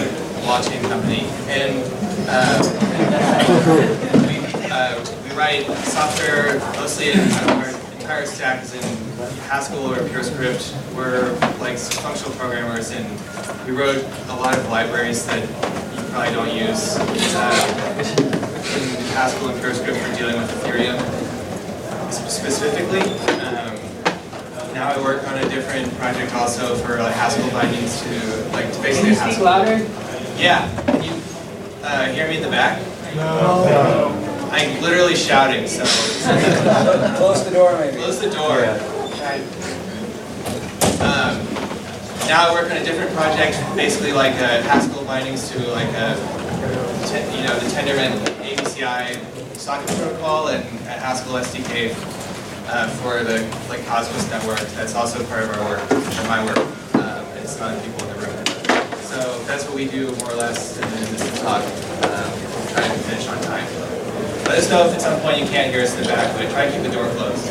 blockchain company, and we write software mostly in our entire stack is in Haskell or PureScript. We're like functional programmers, and we wrote a lot of libraries that you probably don't use in Haskell and PureScript for dealing with Ethereum specifically. Now I work on a different project also for like Haskell bindings to basically. Can you speak louder? Yeah. Can you hear me in the back? No. I'm literally shouting, so. Close the door, maybe. Close the door. Yeah. Now I work on a different project, basically like Haskell bindings to like the Tendermint ABCI socket protocol and a Haskell SDK for the Cosmos network. That's also part of our work, or my work. It's not people in the room. So that's what we do more or less in this talk. Trying to finish on time. Let us know if at some point you can't hear us in the back, but try to keep the door closed.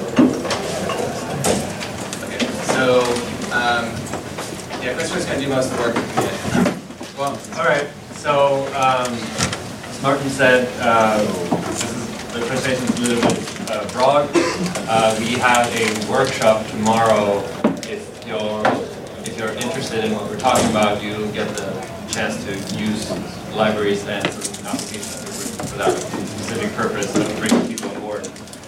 Okay, so yeah, Christopher's going to do most of the work. Well, all right. So as Martin said, the presentation is a little bit broad. We have a workshop tomorrow. If you're interested in what we're talking about, you'll get the chance to use libraries and certain applications for that specific purpose of bringing people on board.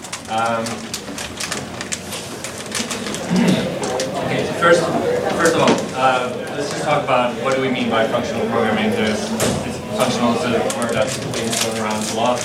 Okay, so first of all, let's just talk about what do we mean by functional programming. Functional is a word that's been thrown around a lot.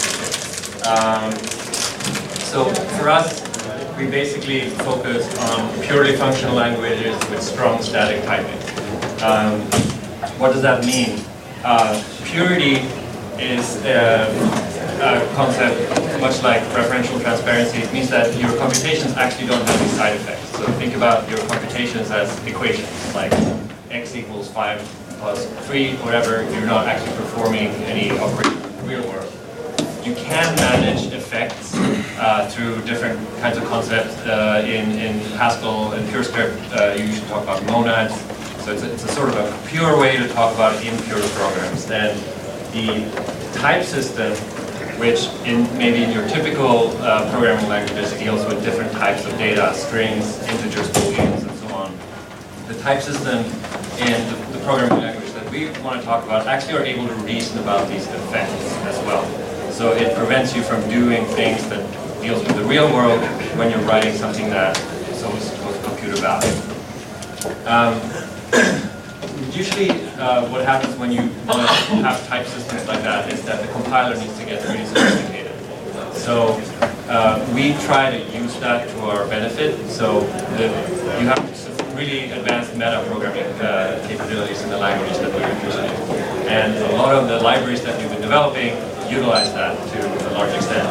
So for us, we basically focus on purely functional languages with strong static typing. What does that mean? Purity is a concept much like referential transparency. It means that your computations actually don't have any side effects. So think about your computations as equations, like x equals 5 plus 3, whatever. You're not actually performing any operation in the real world. You can manage effects through different kinds of concepts. In Haskell and PureScript, you usually talk about monads. So it's a sort of a pure way to talk about impure programs. And the type system, which maybe in your typical programming languages deals with different types of data, strings, integers, booleans, and so on. The type system in the programming language that we want to talk about actually are able to reason about these effects as well. So it prevents you from doing things that deals with the real world when you're writing something that is always supposed to compute a value. Usually what happens when you want to have type systems like that is that the compiler needs to get really sophisticated. So we try to use that to our benefit. So you have really advanced meta programming capabilities in the languages that we're using. And a lot of the libraries that we've been developing utilize that to a large extent.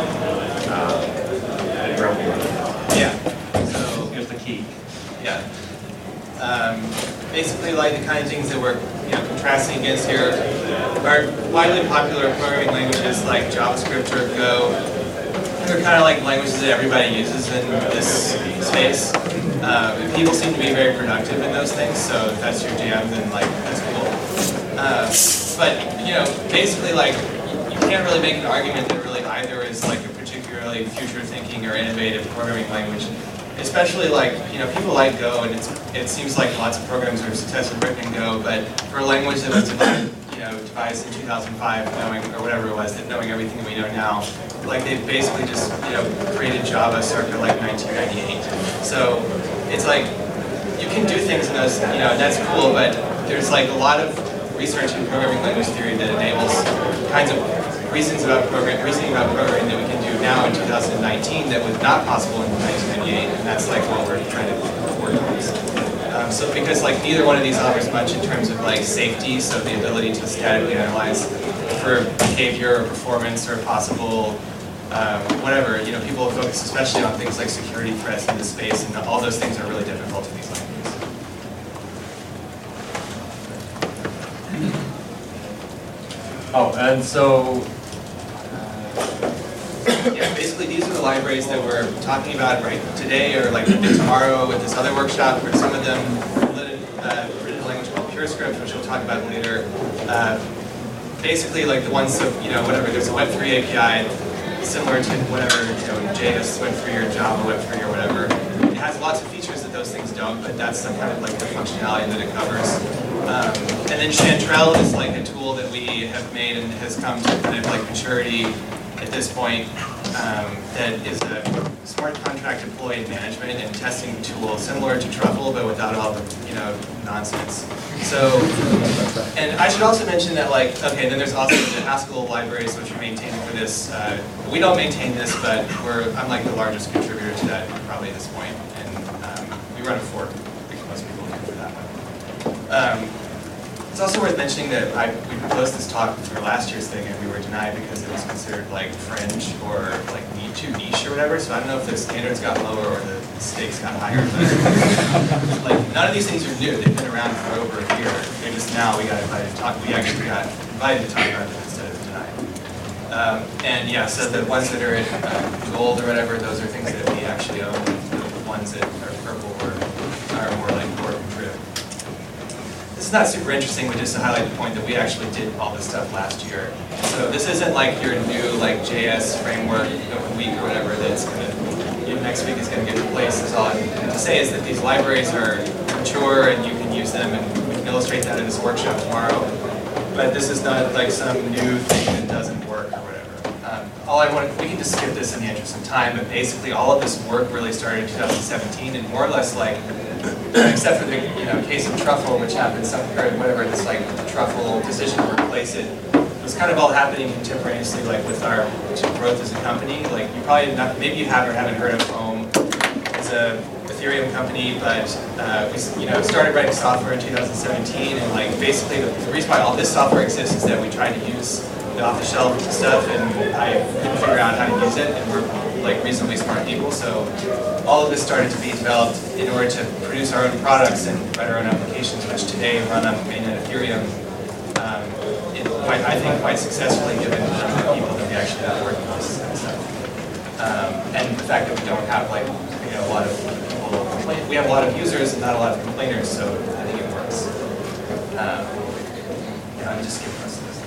Yeah. So here's the key. Yeah. Basically, like the kind of things that we're contrasting against here are widely popular programming languages like JavaScript or Go. They're kind of like languages that everybody uses in this space. People seem to be very productive in those things, so if that's your jam, then that's cool. But basically, you can't really make an argument that really either is like a particularly future-thinking or innovative programming language. Especially people like Go, and it seems like lots of programs are successfully written in Go, but for a language that was devised in 2005, or whatever it was, knowing everything we know now, they basically just created Java circa 1998. So it's you can do things in those, that's cool, but there's a lot of research in programming language theory that enables kinds of reasoning about programming that we can do now in 2019 that was not possible in 1998, and that's what we're trying to work on. So because neither one of these offers much in terms of safety, so the ability to statically analyze for behavior or performance or possible whatever, people focus especially on things like security threats in this space, and all those things are really difficult in these languages. Oh, and so yeah, basically these are the libraries that we're talking about right today, or tomorrow with this other workshop, where some of them written in a language called PureScript. JavaScript, which we'll talk about later, basically like the ones of, whatever, there's a Web3 API similar to whatever, JS Web3 or Java Web3 or whatever. It has lots of features that those things don't, but that's some kind of like the functionality that it covers. And then Chantrell is like a tool that we have made and has come to kind of like maturity at this point, that is a smart contract deploy management and testing tool similar to Truffle, but without all the nonsense. So, and I should also mention that then there's also the Haskell libraries which are maintained for this. We don't maintain this, but I'm like the largest contributor to that probably at this point, and we run a fork. I think most people do for that one. It's also worth mentioning that we proposed this talk for last year's thing, and we were denied because it was considered like fringe or like too niche or whatever. So I don't know if the standards got lower or the stakes got higher. But like none of these things are new; they've been around for over a year. They're just now we got invited to talk. We actually got invited to talk about them instead of denied. And yeah, so the ones that are in gold or whatever, those are things that we actually own. The ones that are purple are more like core contrib. This is not super interesting, but just to highlight the point that we actually did all this stuff last year. So this isn't like your new like JS framework of a week or whatever that's next week is going to get replaced. Is all I'm to say is that these libraries are mature and you can use them, and we can illustrate that in this workshop tomorrow. But this is not like some new thing that doesn't work or whatever. We can just skip this in the interest of time, but basically all of this work really started in 2017, and more or less like, except for the case of Truffle, which happened or whatever, this like Truffle decision to replace it, was kind of all happening contemporaneously, like with our growth as a company. Like you probably maybe you have or haven't heard of Foam. It's a Ethereum company, but we started writing software in 2017, and like basically the reason why all this software exists is that we tried to use the off-the-shelf stuff, and I couldn't figure out how to use it, and we're like reasonably smart people, so all of this started to be developed in order to produce our own products and write our own applications, which today run on mainnet Ethereum. I think quite successfully, given the number of people that we actually have working on this kind of stuff, and the fact that we don't have a lot of people. We have a lot of users and not a lot of complainers, so I think it works. I'm just skipping most of this.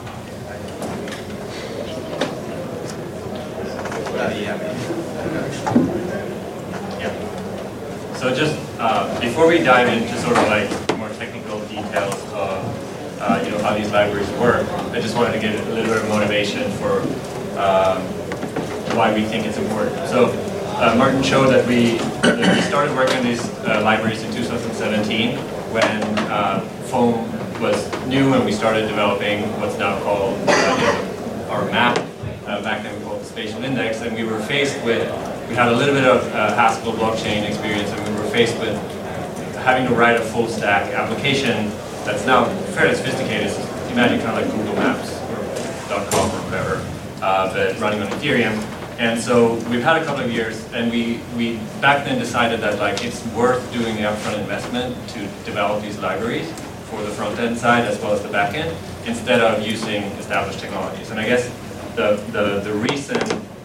So just before we dive into sort of like more technical details of how these libraries work, I just wanted to give a little bit of motivation for why we think it's important. So Martin showed that we started working on these libraries in 2017 when Foam was new, and we started developing what's now called our map. Back then we called it the Spatial Index, and we had a little bit of Haskell blockchain experience, and we were faced with having to write a full stack application that's now fairly sophisticated. Imagine kind of like Google Maps or .com or whatever, but running on Ethereum. And so we've had a couple of years, and we back then decided that like it's worth doing the upfront investment to develop these libraries for the front end side as well as the back end, instead of using established technologies. And I guess the reason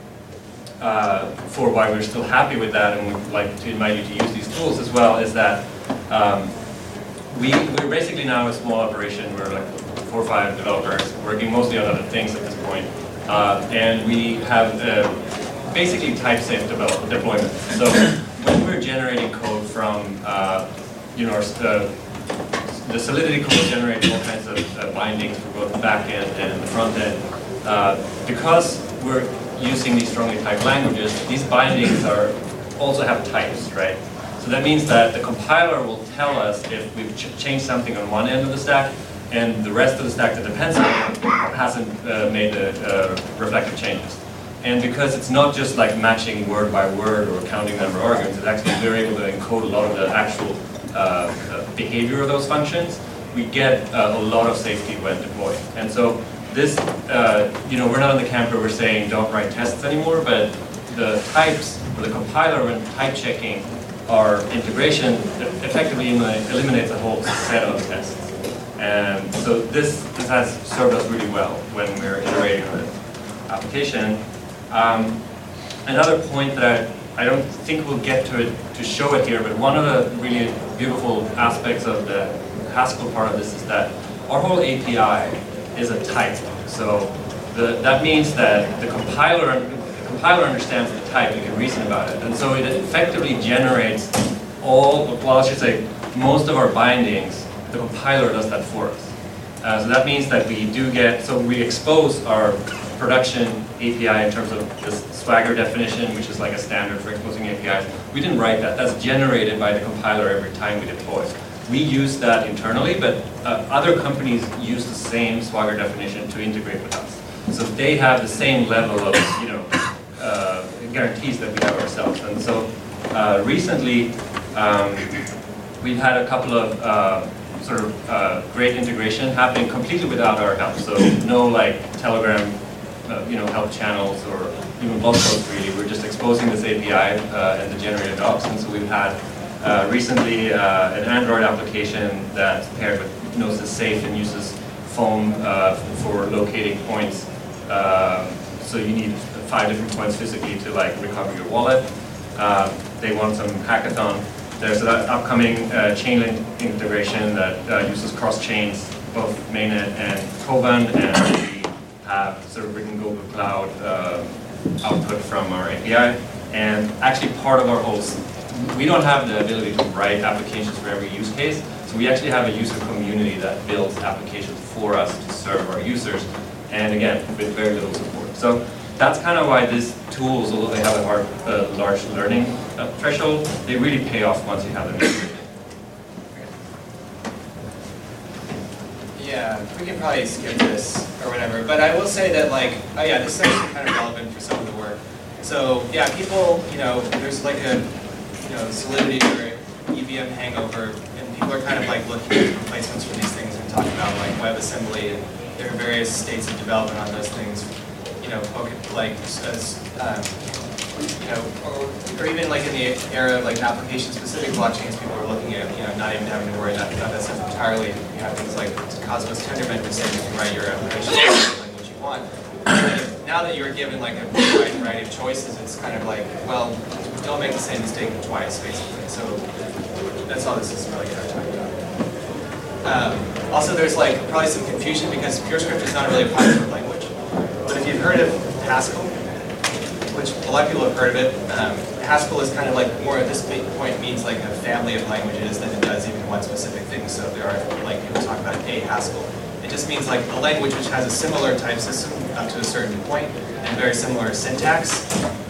for why we're still happy with that, and we'd like to invite you to use these tools as well, is that we're basically now a small operation. We're like 4 or 5 developers working mostly on other things at this point. And we have basically type-safe deployment. So when we're generating code from the Solidity code generates all kinds of bindings for both the back end and the front end. Because we're using these strongly typed languages, these bindings also have types, right? So that means that the compiler will tell us if we've changed something on one end of the stack, and the rest of the stack that depends on it hasn't made the reflective changes. And because it's not just like matching word by word or counting number of arguments, it's actually we're able to encode a lot of the actual behavior of those functions, we get a lot of safety when deploying. And so this, we're not in the camp where we're saying don't write tests anymore, but the types, or the compiler when type checking our integration effectively eliminates a whole set of tests. And so this has served us really well when we're iterating on this application. Another point that I don't think we'll get to show it here, but one of the really beautiful aspects of the Haskell part of this is that our whole API is a type. So that means that the compiler understands the type, it can reason about it. And so it effectively generates well, I should say, most of our bindings, the compiler does that for us. So that means that we expose our production API in terms of this Swagger definition, which is like a standard for exposing APIs. We didn't write that. That's generated by the compiler every time we deploy. We use that internally, but other companies use the same Swagger definition to integrate with us. So they have the same level of guarantees that we have ourselves. And so recently, we've had a couple of great integration happening completely without our help. So no like Telegram, help channels or even blog posts really. We're just exposing this API and the generated docs. And so we've had recently an Android application that's paired with Gnosis Safe and uses foam for locating points. So you need 5 different points physically to like recover your wallet. They want some hackathon. There's an upcoming Chainlink integration that uses cross chains, both mainnet and Koban, and we have sort of written Google Cloud output from our API. And actually part of our whole, we don't have the ability to write applications for every use case, so we actually have a user community that builds applications for us to serve our users, and again, with very little support. So that's kind of why these tools, although they have a large learning threshold, they really pay off once you have them integrated. Yeah, we can probably skip this or whatever, but I will say that this is actually kind of relevant for some of the work. So yeah, people, there's like a, Solidity or EVM hangover, and people are kind of like looking at replacements for these things and talking about like WebAssembly, and there are various states of development on those things. Or even like in the era of like application-specific blockchains, people are looking at, not even having to worry about that stuff entirely. You have things like Cosmos Tendermint that say you can write your application in the language you want. And now that you're given like a wide variety of choices, it's kind of like, well, don't make the same mistake twice, basically. So that's all this is really talking about. Also, there's like probably some confusion because PureScript is not really a popular language. But if you've heard of Haskell, which a lot of people have heard of it, Haskell is kind of like more at this point means like a family of languages than it does even one specific thing. So there are like people talk about a Haskell. It just means like a language which has a similar type system up to a certain point and very similar syntax.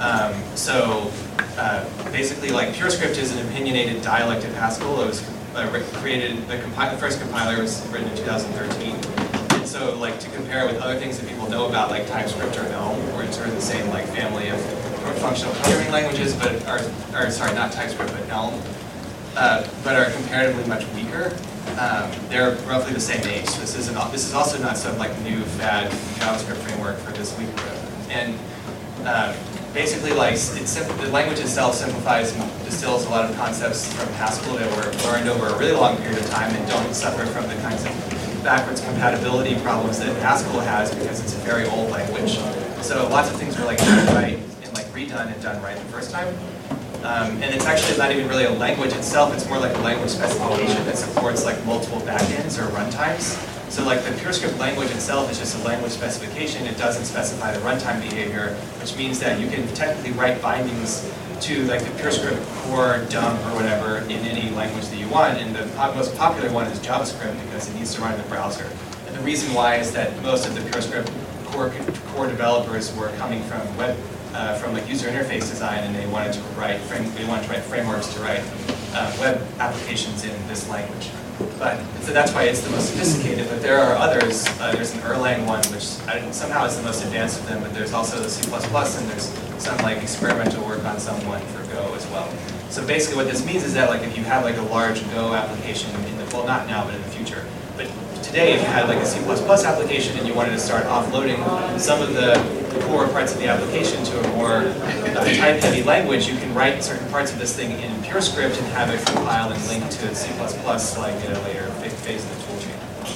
Basically, like PureScript is an opinionated dialect of Haskell. It was created. The first compiler was written in 2013. And so, like to compare with other things that people know about, like TypeScript or Elm, we're in sort of the same like family of functional programming languages, but not TypeScript, but Elm, but are comparatively much weaker. They're roughly the same age. So this is also not some like new fad JavaScript framework for this week. And basically, like the language itself simplifies and distills a lot of concepts from Haskell that were learned over a really long period of time and don't suffer from the kinds of backwards compatibility problems that Haskell has because it's a very old language. So lots of things were like done right and like redone and done right the first time. And it's actually not even really a language itself, it's more like a language specification that supports like multiple backends or runtimes. So like the PureScript language itself is just a language specification, it doesn't specify the runtime behavior, which means that you can technically write bindings to like the PureScript core, dump, or whatever in any language that you want, and the most popular one is JavaScript because it needs to run in the browser. And the reason why is that most of the PureScript core developers were coming from from like user interface design, and they wanted to write frameworks to write web applications in this language. So that's why it's the most sophisticated. But there are others. There's an Erlang one, which somehow is the most advanced of them. But there's also the C++, and there's some like experimental work on someone for Go as well. So basically, what this means is that like if you have like a large Go application well, not now, but in the future. But today, if you had like a C++ application and you wanted to start offloading some of the core parts of the application to a more type-heavy language, you can write certain parts of this thing in PureScript and have it compile and link to C++ like in a later phase of the toolchain.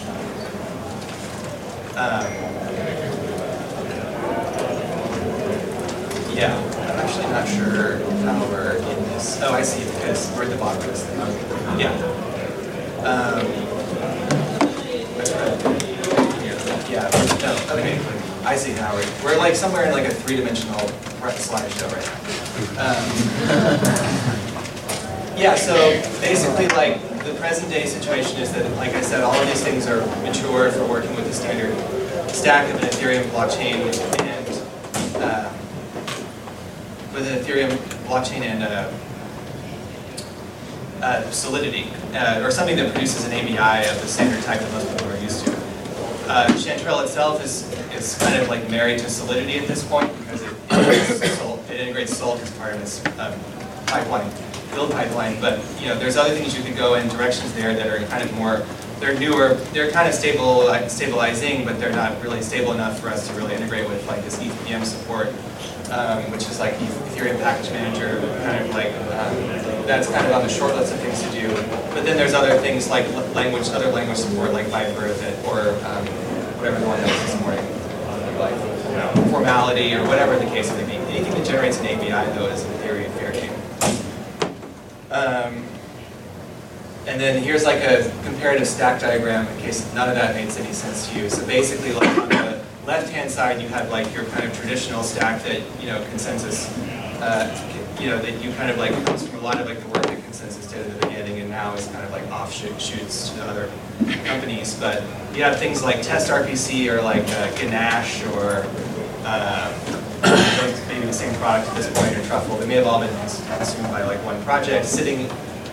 Yeah, I'm actually not sure how we're in this. Oh, I see, because we're at the bottom of this thing. Yeah. Okay, I see how we're like somewhere in like a three-dimensional slideshow right now. Yeah, so basically like the present day situation is that, like I said, all of these things are mature for working with the standard stack of an Ethereum blockchain and with an Ethereum blockchain and Solidity, or something that produces an ABI of the standard type that most people are used to. Chantrell itself is kind of like married to Solidity at this point because it integrates Solc as part of its pipeline, build pipeline. But there's other things you could go in directions there that are kind of more, they're newer, they're kind of stabilizing, but they're not really stable enough for us to really integrate with like this ETHPM support, which is like Ethereum Package Manager, kind of like that's kind of on the short list of things to do. But then there's other things like other language support like Viper or whatever the one that was this morning, like Formality or whatever the case may be. Anything that generates an API though is in theory fair game. And then here's like a comparative stack diagram in case none of that makes any sense to you. So basically, like on the left-hand side, you have like your kind of traditional stack that consensus, that you kind of like comes from a lot of like the work that Consensus did at the beginning, and now is kind of like offshoots to other companies. But you have things like Test RPC or like Ganache or maybe the same product at this point, or Truffle. They may have all been consumed by like one project sitting.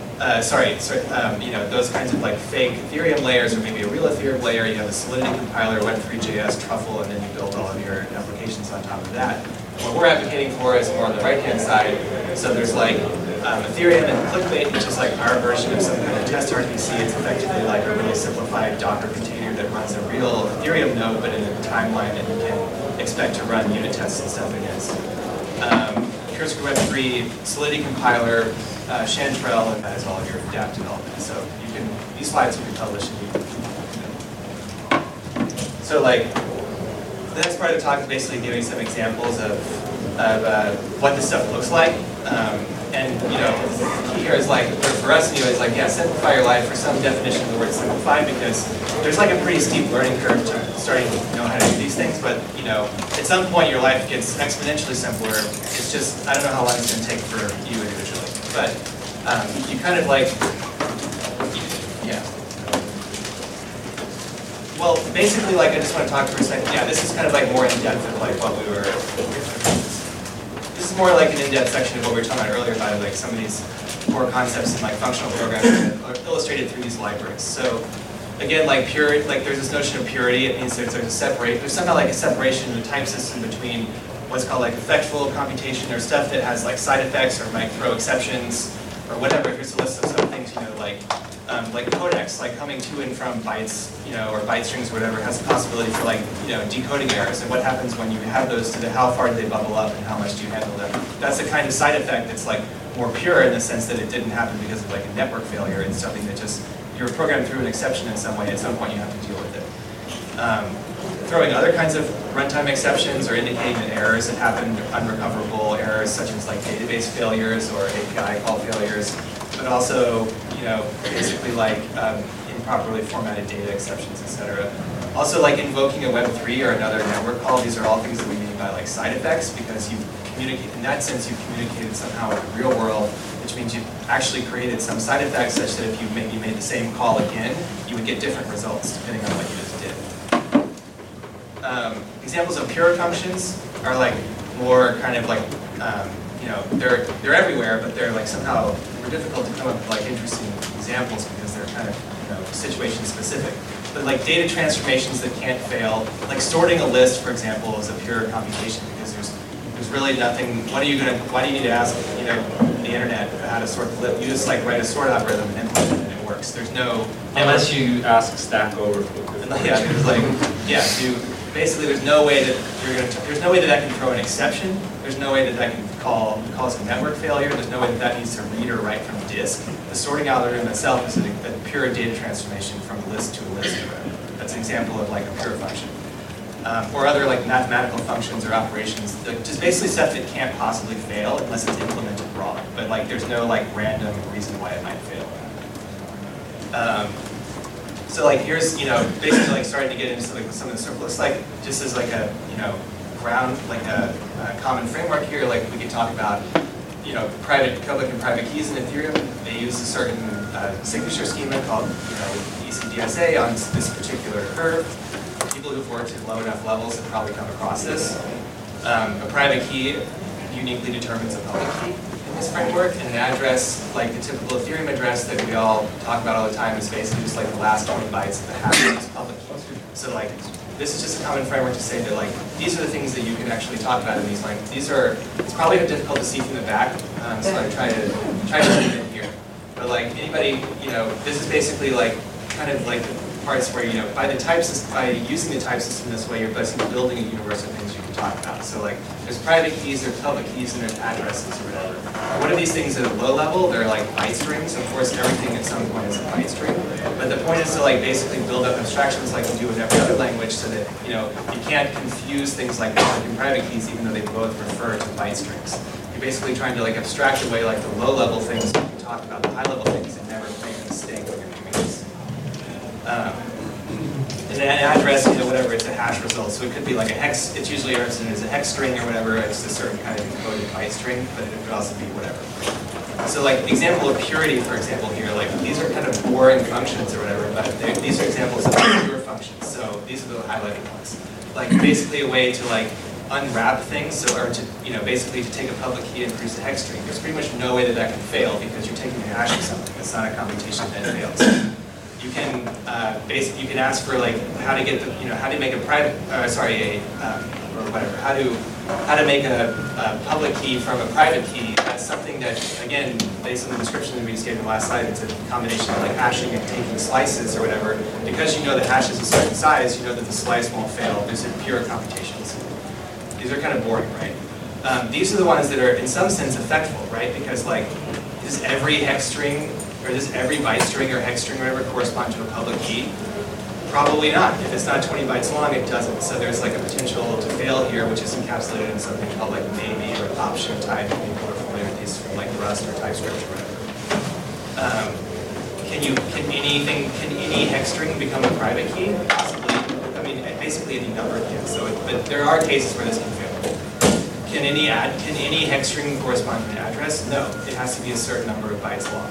Those kinds of like fake Ethereum layers, or maybe a real Ethereum layer. You have a Solidity compiler, Web3.js, Truffle, and then you build all of your applications on top of that. What we're advocating for is more on the right-hand side. So there's like Ethereum and Clickbait, which is like our version of some kind of test RPC. It's effectively like a really simplified Docker container that runs a real Ethereum node, but in a timeline that you can expect to run unit tests and stuff against. Cursor Web3, Solidity compiler, Chantrell, and that is all of your dApp development. So these slides will be published. So like, the next part of the talk is basically giving some examples of what this stuff looks like. And the key here is like, for us anyway, is like, yeah, simplify your life. For some definition of the word simplify, because there's like a pretty steep learning curve to starting to know how to do these things. But at some point your life gets exponentially simpler. It's just, I don't know how long it's going to take for you individually. But you kind of like, yeah. Well, basically, like, I just want to talk for a second. Yeah, this is kind of like more in depth of like what we were. This is more like an in-depth section of what we were talking about earlier about like some of these core concepts in like functional programming that are illustrated through these libraries. So again, like there's this notion of purity. It means there's somehow like a separation in the type system between what's called like effectual computation, or stuff that has like side effects or might throw exceptions or whatever. Here's a list of some things, like codecs, like coming to and from bytes, or byte strings or whatever, has the possibility for like, decoding errors. And what happens when you have those how far do they bubble up and how much do you handle them? That's a kind of side effect that's like more pure in the sense that it didn't happen because of like a network failure. It's something that just, you're programmed through an exception in some way. At some point you have to deal with it. Throwing other kinds of runtime exceptions or indicating that errors that happen, unrecoverable errors such as like database failures or API call failures, but also, basically like improperly formatted data exceptions, etc. Also like invoking a Web3 or another network call. These are all things that we mean by like side effects, because you communicate, in that sense, you've communicated somehow with the real world, which means you've actually created some side effects such that if you maybe made the same call again, you would get different results depending on what you just did. Examples of pure functions are like more kind of like, they're everywhere, but they're like somehow more difficult to come up with like interesting examples because they're kind of situation specific. But like data transformations that can't fail, like sorting a list, for example, is a pure computation because there's really nothing. Why do you need to ask the internet how to sort the list? You just like write a sort algorithm and implement it and it works. There's no unless you ask Stack Overflow. Yeah, there's like basically there's no way that there's no way that can throw an exception. There's no way that can cause a network failure. There's no way that needs to read or write from disk. The sorting algorithm itself is a pure data transformation from a list to a list. That's an example of like a pure function. Or other like mathematical functions or operations, just basically stuff that can't possibly fail unless it's implemented wrong. But like there's no like random reason why it might fail. So like here's, basically like starting to get into some of the stuff. Looks like just as like a, ground, like a common framework here, like we could talk about, public and private keys in Ethereum. They use a certain signature schema called, ECDSA on this particular curve. People who've worked at low enough levels have probably come across this. A private key uniquely determines a public key in this framework, and an address, like the typical Ethereum address that we all talk about all the time, is basically just like the last 20 bytes of the hash of this public key. So like, this is just a common framework to say that like, these are the things that you can actually talk about in these languages. It's probably difficult to see from the back, so I try to zoom in here. But like anybody, this is basically like, kind of like the parts where, by using the type system this way, you're basically building a universe of things you can talk about. So like, there's private keys, there's public keys, and there's addresses or whatever. What are these things at a low level? They're like byte strings. Of course, everything at some point is a byte string. But the point is to like basically build up abstractions like you do in every other language, so that you can't confuse things like public and private keys, even though they both refer to byte strings. You're basically trying to like abstract away like the low level things you can talk about, the high level things, and never make a mistake when you're doing this. And an address, whatever, it's a hash result. So it could be like a hex, it's usually represented as a hex string or whatever. It's a certain kind of encoded byte string, but it could also be whatever. So like, example of purity, for example, here, like these are kind of boring functions or whatever, but these are examples of pure functions. So these are the highlighted ones. Like basically a way to like unwrap things, or to, basically to take a public key and produce a hex string. There's pretty much no way that that can fail because you're taking a hash of something. It's not a computation that fails. You can you can ask for like how to get the how to make a private or whatever, how to make a public key from a private key. That's something that, again, based on the description that we just gave in the last slide, it's a combination of like hashing and taking slices or whatever. Because the hash is a certain size, that the slice won't fail. These are pure computations. These are kind of boring, right? These are the ones that are in some sense effectful, right? Because like, does every hex string, or does every byte string or hex string or whatever correspond to a public key? Probably not. If it's not 20 bytes long, it doesn't. So there's like a potential to fail here, which is encapsulated in something called like maybe or option type. People are familiar with these from like Rust or TypeScript or whatever. Can any hex string become a private key? Possibly. I mean, basically any number can. But there are cases where this can fail. Can any hex string correspond to an address? No. It has to be a certain number of bytes long.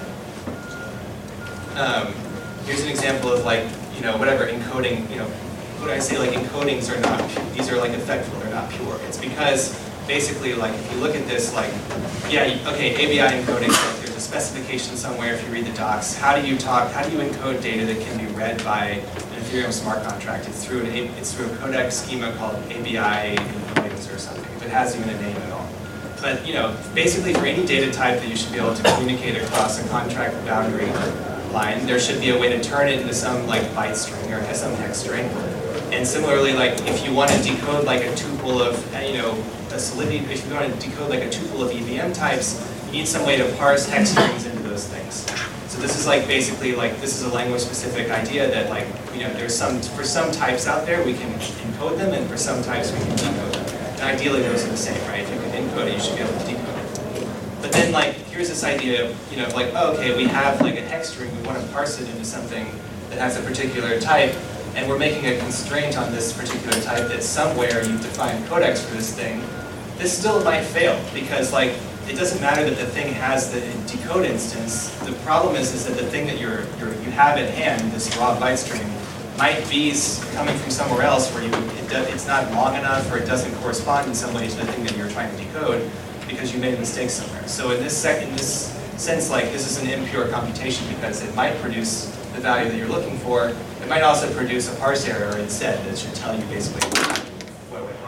Here's an example of like, whatever, encoding, when I say like encodings are not, these are like effectful, they're not pure. It's because basically like, if you look at this, like, yeah, okay, ABI encoding, like, there's a specification somewhere if you read the docs. How do you encode data that can be read by an Ethereum smart contract? It's through a codec schema called ABI encodings or something, if it has even a name at all. But, basically for any data type that you should be able to communicate across a contract boundary line, there should be a way to turn it into some like byte string or some hex string. And similarly, like if you want to decode like a tuple of, a Solidity, if you want to decode like a tuple of EVM types, you need some way to parse hex strings into those things. So this is like basically like, this is a language specific idea that like, there's for some types out there we can encode them, and for some types we can decode them. And ideally those are the same, right? If you can encode it, you should be able to decode it. But then like, here's this idea of, like, oh, okay, we have like a hex string, we want to parse it into something that has a particular type, and we're making a constraint on this particular type that somewhere you've defined codecs for this thing. This still might fail, because like, it doesn't matter that the thing has the decode instance. The problem is that the thing that you have at hand, this raw byte string, might be coming from somewhere else where it's not long enough, or it doesn't correspond in some way to the thing that you're trying to decode, because you made a mistake somewhere. So in this sense, like, this is an impure computation because it might produce the value that you're looking for. It might also produce a parse error instead that should tell you basically what went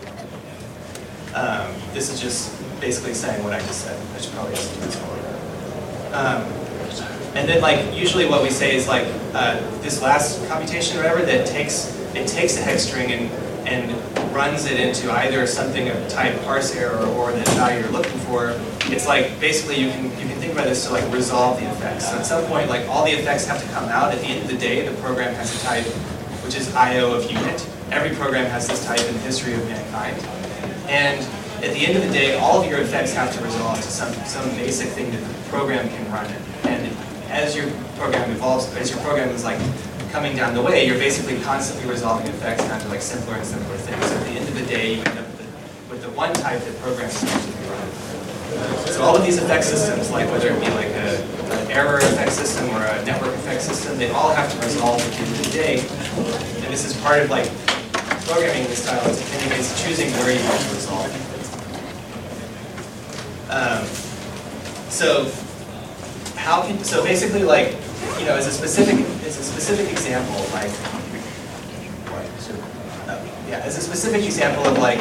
wrong. This is just basically saying what I just said. I should probably just do this forward. And then like, usually what we say is like, this last computation or whatever, that it takes a hex string and runs it into either something of type parse error or the value you're looking for. It's like, basically you can think about this to like resolve the effects. So at some point, like, all the effects have to come out. At the end of the day, the program has a type which is IO of unit. Every program has this type in the history of mankind. And at the end of the day, all of your effects have to resolve to some basic thing that the program can run in. And as your program evolves, as your program is like coming down the way, you're basically constantly resolving effects down to like simpler and simpler things. So at the end of the day, you end up with the one type that programs supposed to be running. So all of these effect systems, like whether it be like an error effect system or a network effect system, they all have to resolve at the end of the day. And this is part of like programming in this style, is choosing where you want to resolve. So basically, like, you know, as a specific example, like, as a specific example of like,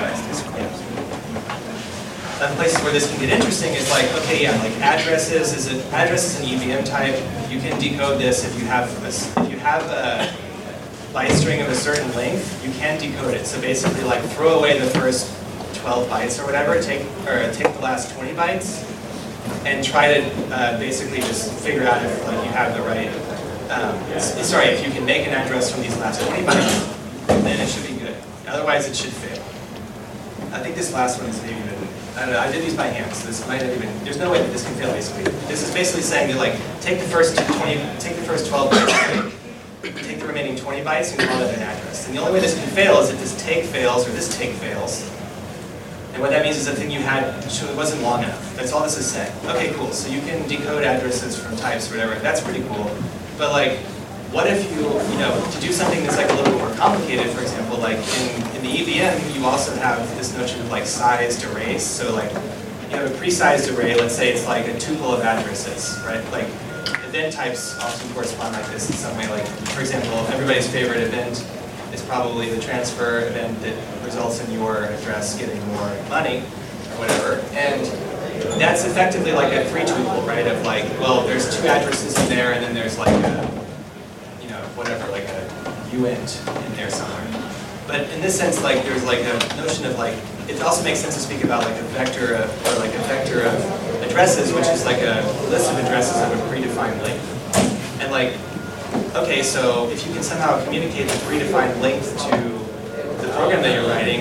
the places where this can get interesting is like, okay, yeah, like addresses is an EVM type. You can decode this if you have a byte string of a certain length. You can decode it. So basically, like, throw away the first 12 bytes or whatever. Take the last 20 bytes. And try to basically just figure out if like you have the right. If you can make an address from these last 20 bytes, then it should be good. Otherwise, it should fail. I think this last one is maybe even. I don't know. I did these by hand, so this might not even. There's no way that this can fail. Basically, this is basically saying that like take the first 12 bytes, take the remaining 20 bytes, and call that an address. And the only way this can fail is if this take fails or this take fails. And what that means is the thing you had it wasn't long enough. That's all this is saying. Okay, cool. So you can decode addresses from types or whatever. That's pretty cool. But like, what if you to do something that's like a little bit more complicated? For example, like in the EVM, you also have this notion of like sized arrays. So like, you have a pre-sized array. Let's say it's like a tuple of addresses, right? Like, event types often correspond like this in some way. Like, for example, everybody's favorite event is probably the transfer event that results in your address getting more money or whatever. And that's effectively like a free tuple, right? Of like, well, there's two addresses in there, and then there's like a, whatever, like a uint in there somewhere. But in this sense, like, there's like a notion of like, it also makes sense to speak about like a vector of addresses, which is like a list of addresses of a predefined length. And like, okay, so if you can somehow communicate the predefined length to the program that you're writing,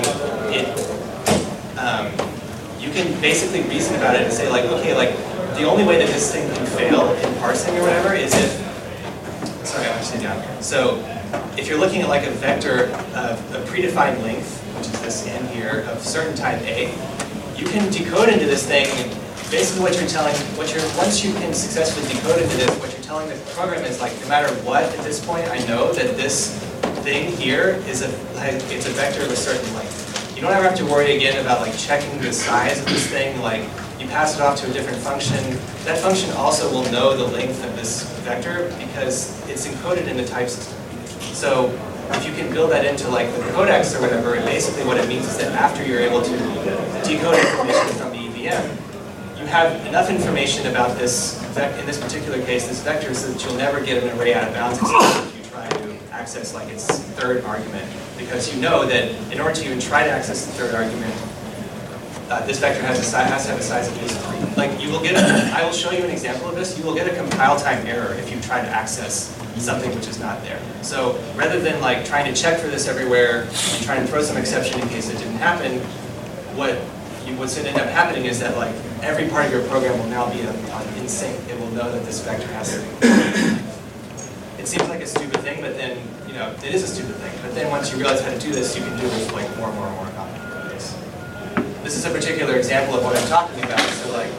you can basically reason about it and say like, okay, like the only way that this thing can fail in parsing or whatever is if, sorry, I'm just down here. So if you're looking at like a vector of a predefined length, which is this n here, of certain type A, you can decode into this thing. Basically what you're telling, once you can successfully decode into this, what you're telling the program is like, no matter what, at this point, I know that this thing here is it's a vector of a certain length. You don't ever have to worry again about like checking the size of this thing. Like, you pass it off to a different function. That function also will know the length of this vector because it's encoded in the type system. So if you can build that into like the codex or whatever, basically what it means is that after you're able to decode information from the EVM, you have enough information about this, in this particular case, this vector, so that you'll never get an array out of bounds if you try to access like its third argument. Because you know that in order to even try to access the third argument, this vector has to have a size of at least 3. Like, you will get I will show you an example of this. You will get a compile time error if you try to access something which is not there. So rather than like trying to check for this everywhere and trying to throw some exception in case it didn't happen, what's going to end up happening is that like every part of your program will now be in sync. It will know that this vector has to. It seems like a stupid thing, but then it is a stupid thing. But then once you realize how to do this, you can do it with like more and more and more complicated ways. This is a particular example of what I'm talking about. So like,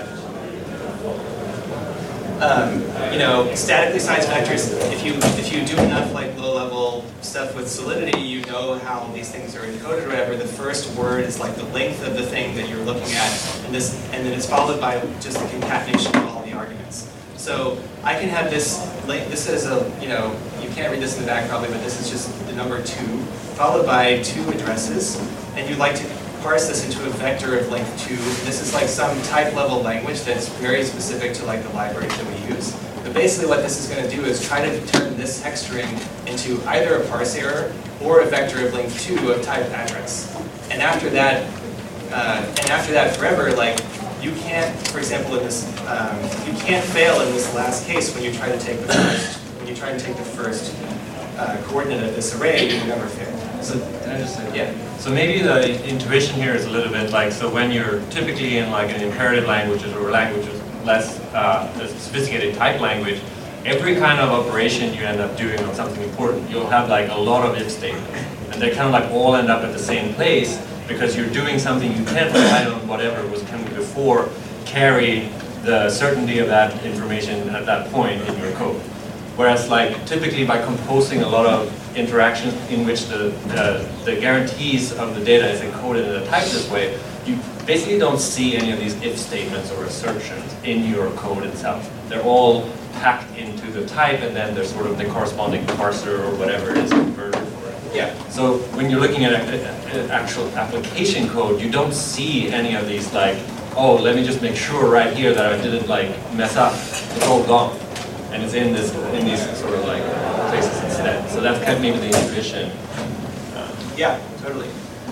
statically sized vectors. If you do enough like low-level stuff with Solidity, you know how these things are encoded or whatever. The first word is like the length of the thing that you're looking at, and then it's followed by just the concatenation of all the arguments. So I can have this. This is you can't read this in the back probably, but this is just the number 2 followed by 2 addresses, and you'd like to parse this into a vector of length 2. This is like some type level language that's very specific to like the libraries that we use. But basically what this is going to do is try to turn this hex string into either a parse error or a vector of length 2 of type address. And after that forever, like, you can't, for example, in this, you can't fail in this last case when you try to take the first, coordinate of this array. You will never fail. So can I just say? Yeah. So maybe the intuition here is a little bit like, so when you're typically in like an imperative language or language with less sophisticated type language, every kind of operation you end up doing on something important, you'll have like a lot of if statements. And they kind of like all end up at the same place because you're doing something you can't rely on whatever was coming before carry the certainty of that information at that point in your code. Whereas like typically by composing a lot of interactions in which the guarantees of the data is encoded in a type this way, you basically don't see any of these if statements or assertions in your code itself. They're all packed into the type, and then there's sort of the corresponding parser or whatever is converted for it. Yeah. So when you're looking at actual application code, you don't see any of these like, oh, let me just make sure right here that I didn't like mess up. It's all gone, and it's in these sort of like places instead. So that's kind of maybe the intuition. Yeah, totally.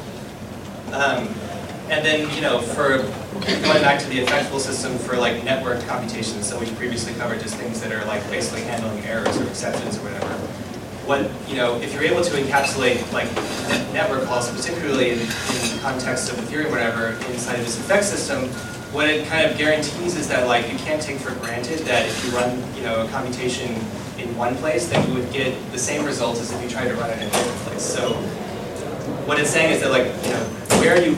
And then, you know, for going back to the effectful system for like networked computations, so we previously covered just things that are like basically handling errors or exceptions or whatever. What, you know, if you're able to encapsulate like network calls, particularly in the context of Ethereum or whatever, inside of this effect system, what it kind of guarantees is that like you can't take for granted that if you run, you know, a computation in one place, then you would get the same results as if you tried to run it in a different place. So what it's saying is that like, you know, where you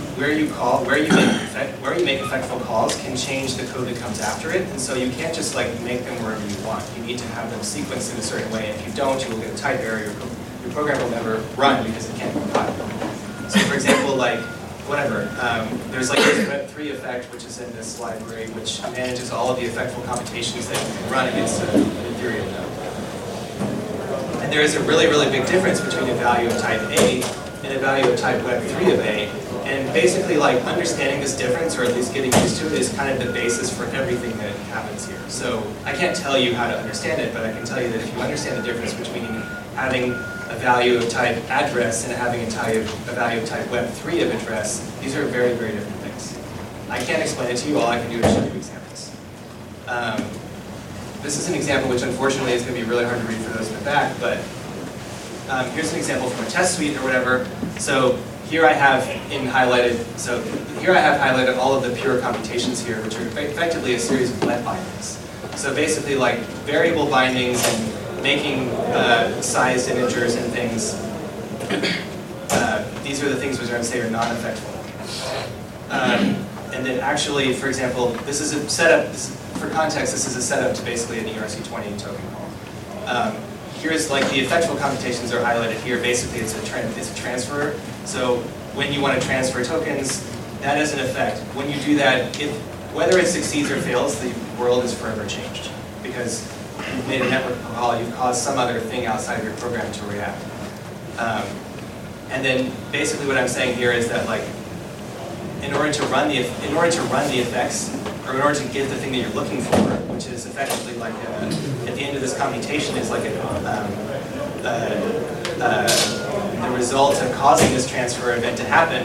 make effectful calls can change the code that comes after it, and so you can't just like make them wherever you want. You need to have them sequenced in a certain way. If you don't, you will get a type error. Your program will never run because it can't compile. So for example, like whatever, there's like this Web3 effect, which is in this library, which manages all of the effectful computations that you can run against an Ethereum node. And there is a really, really big difference between a value of type A and a value of type Web3 of A. And basically, like, understanding this difference, or at least getting used to it, is kind of the basis for everything that happens here. So I can't tell you how to understand it, but I can tell you that if you understand the difference between having a value of type address and having a value of type Web3 of address, these are very, very different things. I can't explain it to you. All I can do is show you examples. This is an example which, unfortunately, is going to be really hard to read for those in the back, but here's an example from a test suite or whatever. So here I have highlighted all of the pure computations here, which are effectively a series of let bindings. So basically like variable bindings and making sized integers and things. These are the things which I would say are non-effectful. And then actually, for example, this is a setup, for context, this is a setup to basically an ERC20 token call. Here's like the effectful computations are highlighted here. Basically, it's a transfer. So when you want to transfer tokens, that is an effect. When you do that, whether it succeeds or fails, the world is forever changed because you've made a network call, you've caused some other thing outside of your program to react. And then basically, what I'm saying here is that like, in order to run the effects, or in order to get the thing that you're looking for, which is effectively like at the end of this computation is like the result of causing this transfer event to happen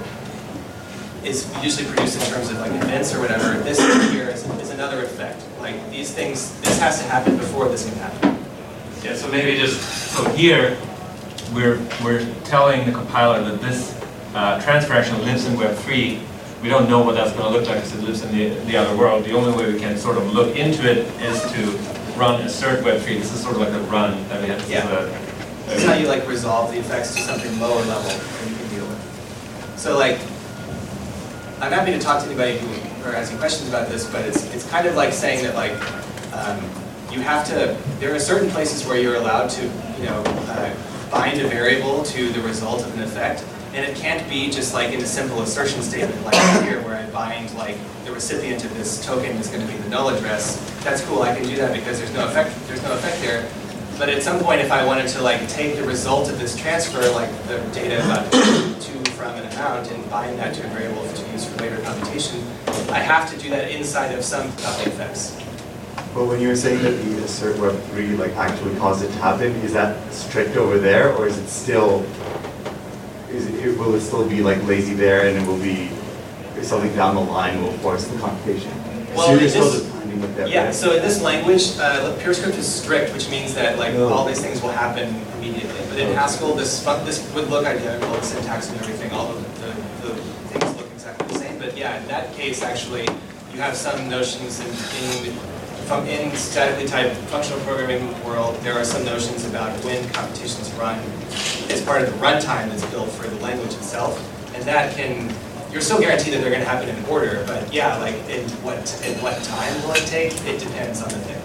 is usually produced in terms of like events or whatever. This here is another effect. Like these things, this has to happen before this can happen. Yeah, so maybe so here we're telling the compiler that this transfer action lives in Web3. We don't know what that's going to look like because it lives in the other world. The only way we can sort of look into it is to run assert Web3. This is sort of like a run that we have to This is how you like resolve the effects to something lower level than you can deal with. So like, I'm happy to talk to anybody who are asking questions about this, but it's kind of like saying that like, you have to, there are certain places where you're allowed to, bind a variable to the result of an effect. And it can't be just like in a simple assertion statement like here where I bind like the recipient of this token is going to be the null address. That's cool, I can do that because there's no effect there. But at some point if I wanted to like take the result of this transfer, like the data about to, from, and amount, and bind that to a variable to use for later computation, I have to do that inside of some copy effects. But when you were saying that the assert Web3 like actually caused it to happen, is that strict over there, or is it still? Will it still be like lazy there, and it will be something down the line will force the computation? Well, so you're still just binding with that. Yeah. Right? So in this language, PureScript is strict, which means that like all these things will happen immediately. But in Haskell, this would look identical, the syntax and everything. All of the things look exactly the same. But yeah, in that case, actually, you have some notions in in statically typed functional programming world, there are some notions about when computations run as part of the runtime that's built for the language itself, and that can, you're still guaranteed that they're going to happen in order, but yeah, like in what time will it take? It depends on the thing.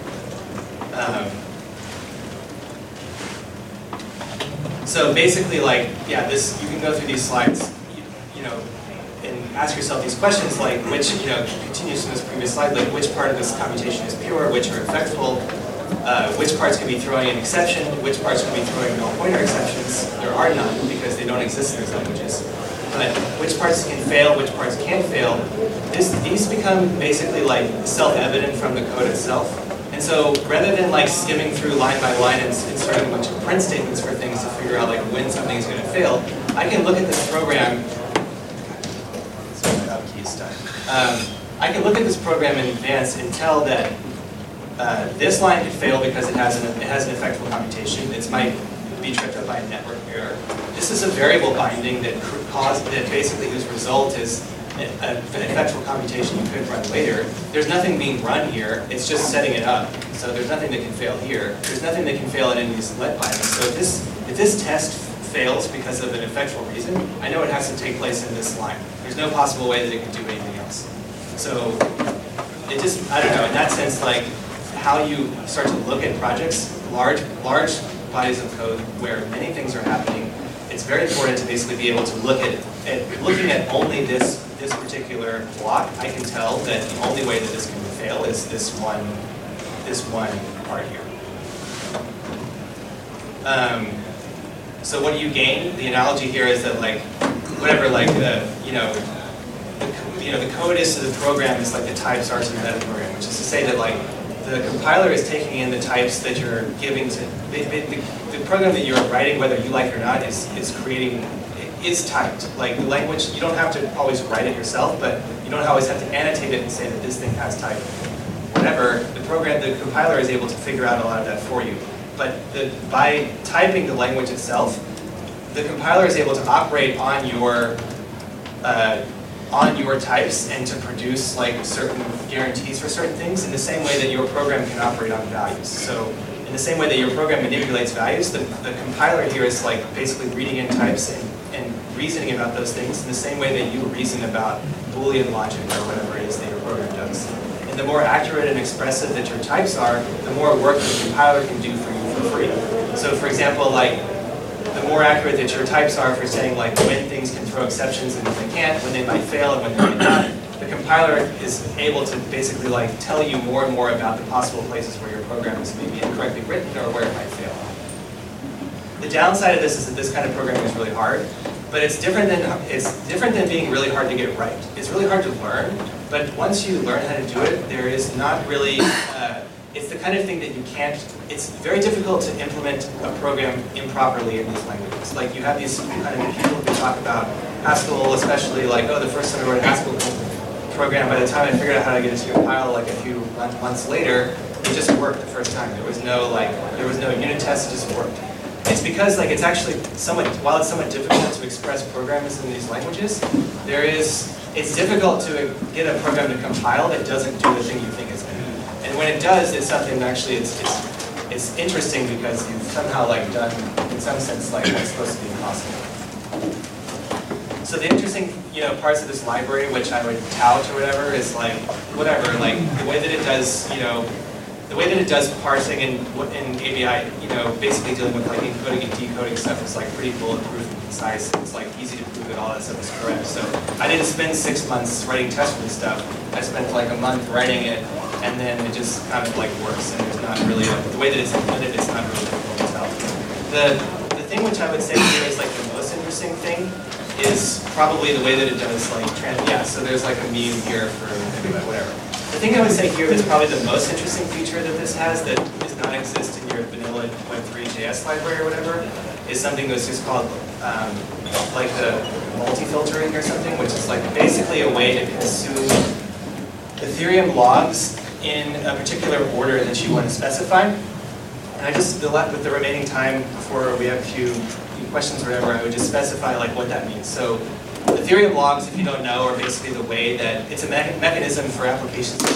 So basically, like, yeah, this, you can go through these slides, you know, and ask yourself these questions, like which, you know, continues from this previous slide, like which part of this computation is pure, which are effectful, which parts can be throwing an exception, which parts can be throwing null pointer exceptions. There are none because they don't exist in these languages. But which parts can fail, which parts can't fail, these become basically like self-evident from the code itself. And so rather than like skimming through line by line and inserting a bunch of print statements for things to figure out like when something is going to fail, I can look at this program. I can look at this program in advance and tell that this line could fail because it has an effectual computation. It might be tripped up by a network error. This is a variable binding that basically whose result is an effectual computation you could run later. There's nothing being run here. It's just setting it up. So there's nothing that can fail here. There's nothing that can fail in any of these let bindings. So if this test fails because of an effectual reason, I know it has to take place in this line. There's no possible way that it could do anything else. So it just, I don't know, in that sense, like how you start to look at projects, large bodies of code where many things are happening, it's very important to basically be able to look at looking at only this particular block. I can tell that the only way that this can fail is this one part here. So what do you gain? The analogy here is that like whatever like the code is to the program is like the types are to the metaprogram, which is to say that like the compiler is taking in the types that you're giving to the program that you're writing, whether you like it or not, is creating. It's typed. Like the language, you don't have to always write it yourself, but you don't always have to annotate it and say that this thing has type. Whatever, the compiler is able to figure out a lot of that for you. But by typing the language itself, the compiler is able to operate on your types and to produce like certain guarantees for certain things in the same way that your program can operate on values. So in the same way that your program manipulates values, the compiler here is like basically reading in types and reasoning about those things in the same way that you reason about Boolean logic or whatever it is that your program does. And the more accurate and expressive that your types are, the more work the compiler can do for you for free. So for example, like the more accurate that your types are for saying like when things can throw exceptions and when they can't, when they might fail and when they might not, the compiler is able to basically like tell you more and more about the possible places where your program is maybe incorrectly written or where it might fail. The downside of this is that this kind of programming is really hard, but it's different than being really hard to get right. It's really hard to learn, but once you learn how to do it, there is not really, it's the kind of thing that you can't, it's very difficult to implement a program improperly in these languages. Like you have these kind of people who talk about Haskell, especially like, oh, the first time I wrote a Haskell program, by the time I figured out how to get it to compile like a few months later, it just worked the first time. There was no unit test, it just worked. It's because like it's actually while it's somewhat difficult to express programs in these languages, it's difficult to get a program to compile that doesn't do the thing you think it's going to do. And when it does, it's something that actually it's interesting because you've somehow like done in some sense like what's supposed to be impossible. So the interesting parts of this library, which I would tout or whatever, is like whatever, like the way that it does the way that it does parsing in ABI, basically dealing with like encoding and decoding stuff is like pretty bulletproof and concise. It's like easy to prove that all that stuff is correct. So I didn't spend 6 months writing tests for this stuff. I spent like a month writing it, and then it just kind of like works. And there's not really the way that it's implemented. It's not really difficult to tell. The thing which I would say here is like the most interesting thing is probably the way that it does like So there's like a meme here for whatever. The thing I would say here that's probably the most interesting feature that this has that does not exist in your vanilla Web3 JS library or whatever is something that's just called like the multi-filtering or something, which is like basically a way to consume Ethereum logs in a particular order that you want to specify. And I just, with the remaining time before we have a few questions or whatever, I would just specify like what that means. So Ethereum logs, if you don't know, are basically the way that it's a mechanism for applications to stream up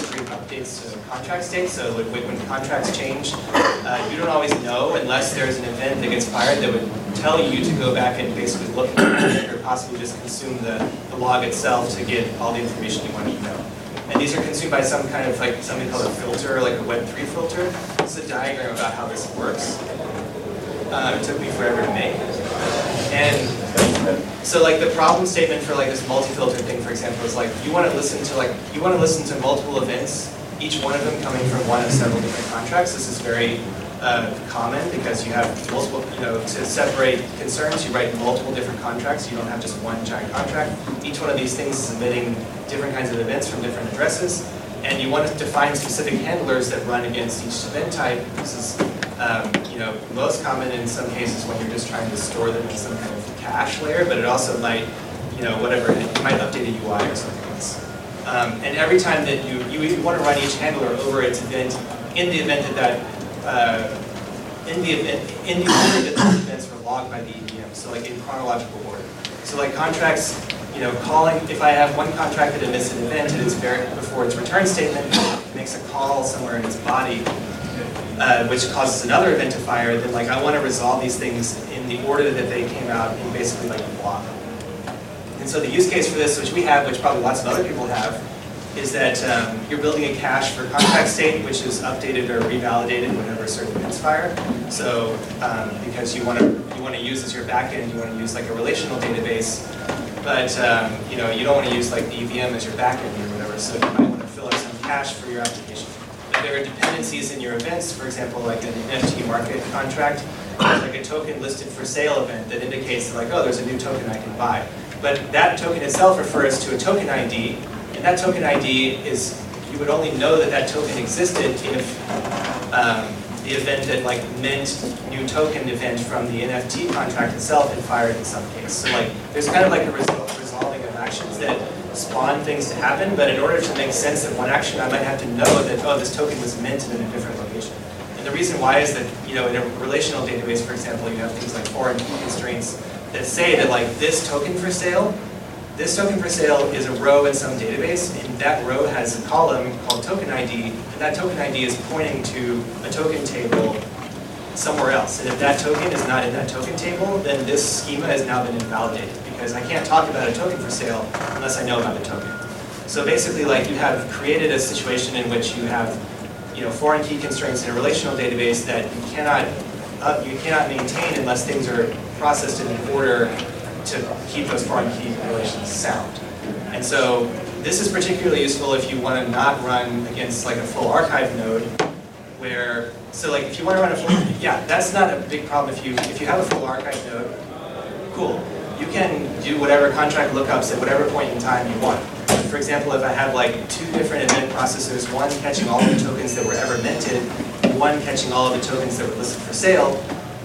updates to contract state. So when contracts change, you don't always know unless there's an event that gets fired that would tell you to go back and basically look at it or possibly just consume the log itself to get all the information you want to know. And these are consumed by some kind of like something called a filter, like a Web3 filter. This is a diagram about how this works. It took me forever to make. And so like the problem statement for like this multi-filter thing, for example, is like you want to listen to multiple events, each one of them coming from one of several different contracts. This is very common because you have multiple, to separate concerns, you write multiple different contracts. You don't have just one giant contract. Each one of these things is emitting different kinds of events from different addresses, and you want to define specific handlers that run against each event type. This is most common in some cases when you're just trying to store them in some kind of cache layer, but it also might, whatever, it might update a UI or something else. And every time that you want to run each handler over its event, in the event in the order that those events are logged by the EVM, so like in chronological order. So like contracts, calling, if I have one contract that emits an event and it's before its return statement, makes a call somewhere in its body, which causes another event to fire, then like I want to resolve these things in the order that they came out in basically like a block. And so the use case for this, which we have, which probably lots of other people have, is that you're building a cache for contract state, which is updated or revalidated whenever certain events fire. So because you want to use as your backend, you want to use like a relational database, but you don't want to use like the EVM as your backend or whatever. So you might want to fill up some cache for your application. If there are dependencies in your events, for example, like an NFT market contract, there's like a token listed for sale event that indicates like, oh, there's a new token I can buy. But that token itself refers to a token ID. And that token ID is, you would only know that that token existed if the event that like meant new token event from the NFT contract itself had fired in some case. So like, there's kind of like a resolving of actions that spawn things to happen, but in order to make sense of one action, I might have to know that, oh, this token was minted in a different location. And the reason why is that, in a relational database, for example, you have things like foreign key constraints that say that like this token for sale is a row in some database, and that row has a column called token ID, and that token ID is pointing to a token table somewhere else. And if that token is not in that token table, then this schema has now been invalidated, because I can't talk about a token for sale unless I know about the token. So basically, like, you have created a situation in which you have, foreign key constraints in a relational database that you cannot maintain unless things are processed in an order to keep those foreign key relations sound. And so this is particularly useful if you want to not run against like a full archive node where, so like if you want to run a full, that's not a big problem. If you have a full archive node, cool. You can do whatever contract lookups at whatever point in time you want. For example, if I have like 2 different event processors, one catching all of the tokens that were ever minted, one catching all of the tokens that were listed for sale,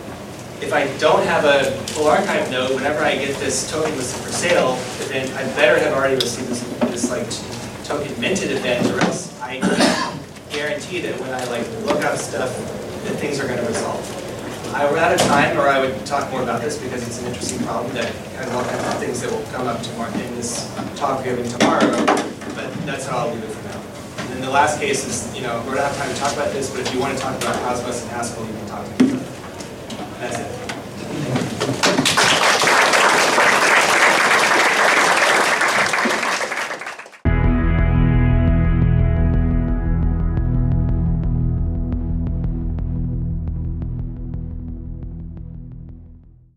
if I don't have a full archive node, whenever I get this token listed for sale event, I better have already received this like token minted event, or else I can't guarantee that when I like look up stuff, that things are going to resolve. We're out of time, or I would talk more about this because it's an interesting problem that has all kinds of things that will come up tomorrow in this talk we're giving tomorrow. But that's how I'll leave it for now. And then the last case is, we're going to have time to talk about this, but if you want to talk about Cosmos and Haskell, you can talk to me about it. That's it.